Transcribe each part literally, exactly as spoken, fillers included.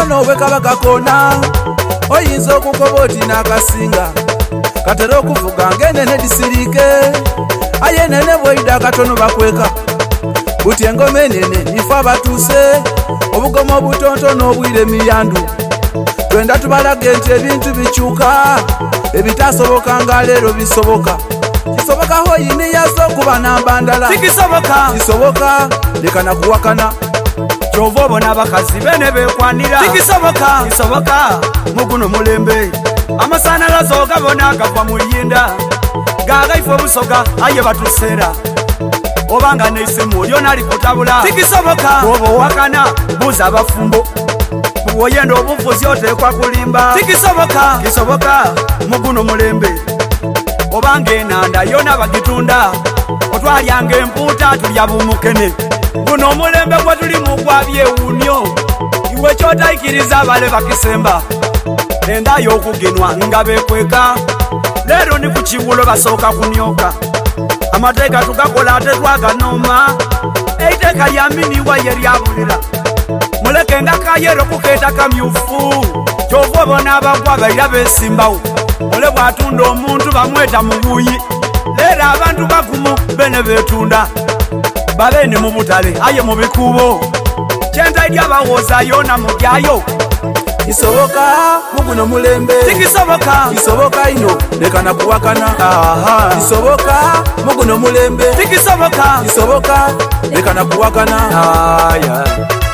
katono bwe kaba kakona oyinza okugoba oti n'akasinga katera okuvuga ng'enene disirike aye enene bw'oyida akatono bakweka buti engoma enene nife abatuuse obugomo obutontono obwire miyandu twenda tubalage nti ebintu bikyuka ebitasoboka nga leero bisoboka kisoboka hoyini yazo okuba nambandala tikisoboka kisoboka leka nakuwakana kyova obona abakazi bene bekwanira tikisoboka kisoboka muguno mulembe amasanalaze ogabona gava mu yinda gagaife obusoga aye batuseera obanga neisimu lyona alikutabula tikisoboka oba owakana buuza abafumbo bwoyenda obuvuzi oteekwa kulimba tikisoboka kisoboka muguno mulembe obanga enanda yona bagitunda otwalyanga empuuta tulya bumukene guno omulembe gwe tuli mugwa byewunyo iwe kyotayikiriza abale bakisemba enda y'okugenwa nga bekweka leero ni ku kiwulo basooka kunyoka amateeka tugakola ate twaganoma eiteeka lya miniwa ye lyabulira muleke nga kayero kukeeta kamyufu kyova obona abagwa baira besimbawo ole bwatunda omuntu bamweta mubuyi leero abantu bagumu bene betunda babene mu butale aye mu bikubo kyenta eryabawooza yona mugyayo kisoboka muguno mulembe tikisoboka kisoboka ino leka nakuwakana kisoboka muguno mulembe tikisoboka kisoboka leka nakuwakana aya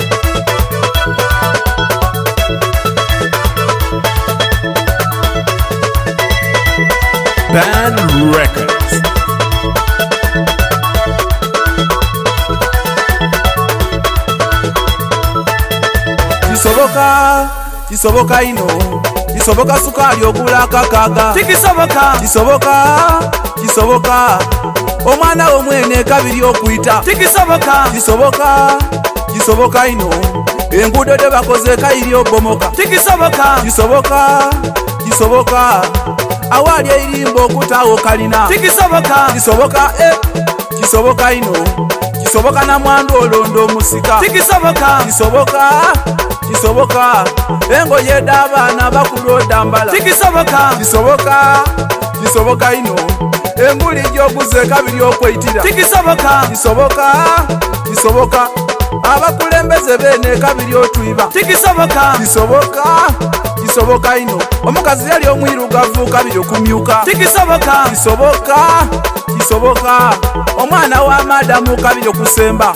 Band Records. kisoboka kisoboka ino kisoboka sukali ogula kakaga tikisoboka kisoboka kisoboka omwana omwene kabiri okuyita tikisoboka kisoboka kisoboka ino enguudo de bakoze kayiri obomoka tikisoboka kisoboka kisoboka awali eirimbo okutawo kalina tikisoboka kisoboka eh kisoboka ino kisoboka na mwandu olondo musika tikisoboka kisoboka kisoboka engoye d'abaana bakuloda mbala tikisoboka kisoboka kisoboka ino enguli gyoguze kabiri okweyitira tikisoboka kisoboka kisoboka abakulembeze bene kabiri otwiba tikisoboka kisoboka kisoboka ino omukazi yali omwirugavu kabiri okumyuka tikisoboka kisoboka kisoboka omwana wa madamu kabiri okusemba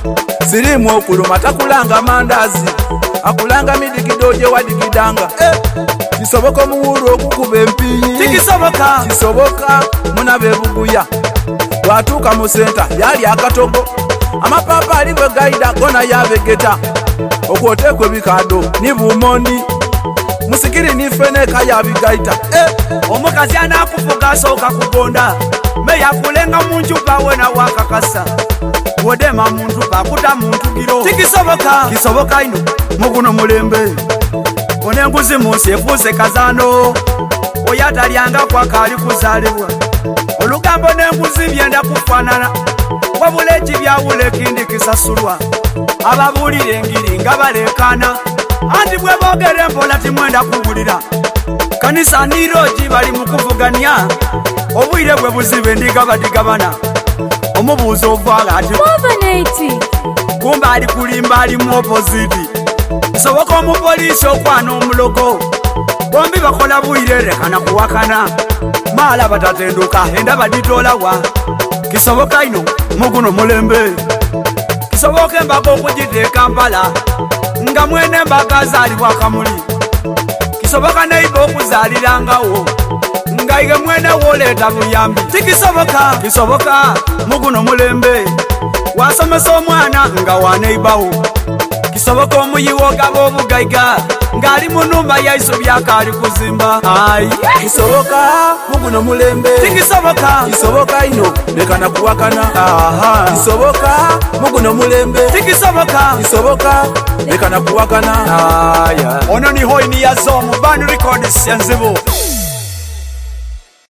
sirimu okuluma takulanga mandazi akulanga midigidoje wadigidanga eh, kisoboka omuwulu okukuba empinyi tikisoboka kisoboka munabe buguya watuuka mu senta yali akatogo amapapa ali bwe gaida gona yabegeta okwoteekwa ebikado ni bumoni musikiri nifeneka yabigaita eh. omukazi anakufuga asooka kugonda meyakulenga munjupa wena wakakasa wodema muntupa kuta muntugiro tikisoboka kisoboka ino muguno mulembe onenguzi munsi efuuse kazano oyatalyanga kwakali kuzalibwa olugambo n'enguzi byenda kufanana wabula ekibyawula ekindi kisasulwa ababuulira engiri nga balekana anti bwe boogera empola timwenda kuwulira kanisa nirogi bali mu kuvuganya obwire bwe buzibe ndigabadigabana omubuuza ovaaga ati kumba ali kulimba ali mu oppositi kisoboka omupoliisi okwana omulogo bombi bakola bwire lekana kuwakana maala batatenduka endaba ditolawa kisoboka ino muguno mulembe kisoboka embaga okugiteeka mpala nga mwene embaga azaalibwa kamuli kisoboka neiba okuzaalirangawo nga ige mwene woleeta buyambi tikisoboka kisoboka muguno mulembe wasomesa omwana nga waneibawo kisoboka omuyiwo gaba obugaiga ng'ali mu nnumba yaiso byakaali kuzimba ayi kisoboka muguno mulembe tikisoboka kisoboka ino leka nakuwakana kisoboka muguno mulembe tikisoboka kisoboka leka nakuwakana ono ni hoini ya zomu Band Records yanzibu